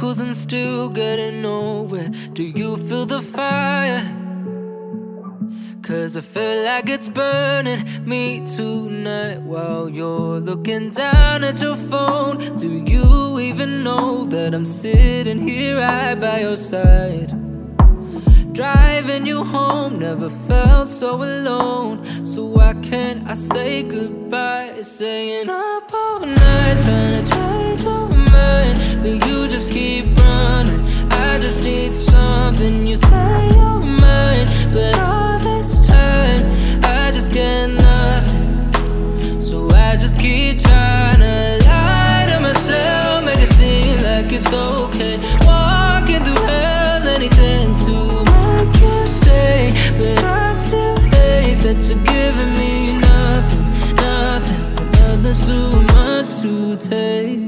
obstacles and still getting nowhere. Do you feel the fire? 'Cause I feel like it's burning me tonight while you're looking down at your phone. Do you even know that I'm sitting here right by your side? Driving you home, never felt so alone. So why can't I say goodbye? Staying up all night, trying to change your mind, but you just keep running. I just need something, you say you're mine, but all this time I just get nothing. So I just keep trying to lie to myself, make it seem like it's okay. Walking through hell, anything to make you stay, but I still hate that you're giving me nothing, nothing, but nothing's too much to take.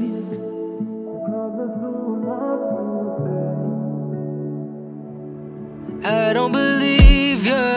I don't believe ya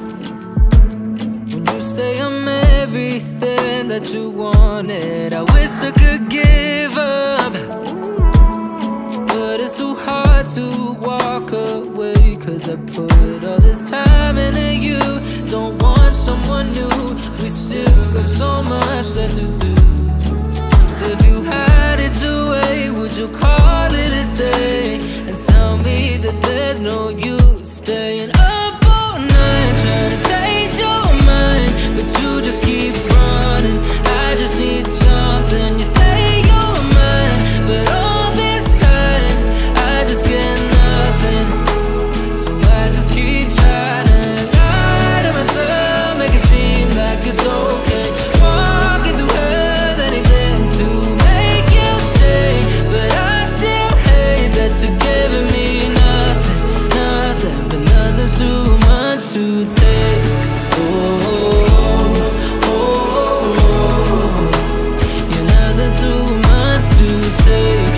when you say I'm everything that you wanted. I wish I could give up, but it's too hard to walk away. 'Cause I put all this time into you, don't want someone new. We still got so much left to do. If you had it your way, would you call it a day and tell me that there's no use staying up all night trying to change your mind, but you just keep running? I just need something, you say you're mine, but all this time I just get nothing. So I just keep trying to lie to myself, make it seem like it's okay. Walking through hell, anything to make you stay, but I still hate that you're giving me nothing, nothing, but nothing's too much to take. Oh, oh, oh, oh. You're nothing too much to take.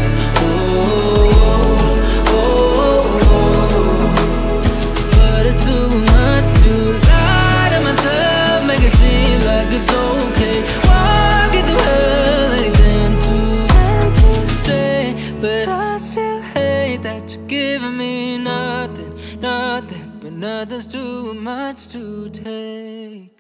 Oh, oh, oh. But it's too much to lie to myself, make it seem like it's okay. Walking through hell, anything to make you stay, but I still hate that you're giving me nothing, nothing, but nothing's too much to take.